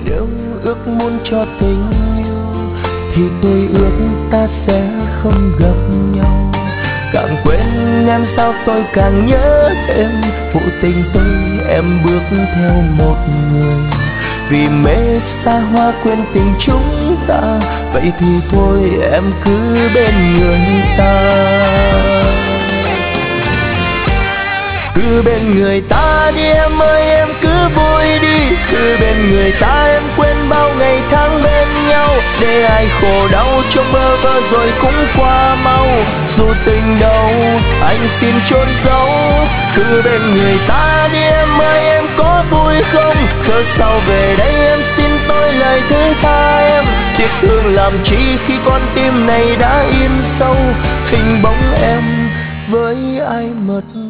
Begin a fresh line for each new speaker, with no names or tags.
Nếu ước muốn cho tình yêu thì tôi ước ta sẽ không gặp nhau. Càng quên em sao tôi càng nhớ thêm, phụ tình tôi em bước theo một người. Vì mê xa hoa quên tình chúng ta, vậy thì thôi em cứ bên người ta. Cứ bên người ta đi em ơi, em cứ vui đi. Cứ bên người ta em quên bao ngày tháng bên nhau. Để ai khổ đau trong bơ vơ rồi cũng qua mau. Dù tình đâu anh xin chôn giấu. Cứ bên người ta đi em ơi, em có vui không? Cớ sao về đây em xin tôi lời thứ tha em. Tiếc thương làm chi khi con tim này đã in sâu hình bóng em với ai mật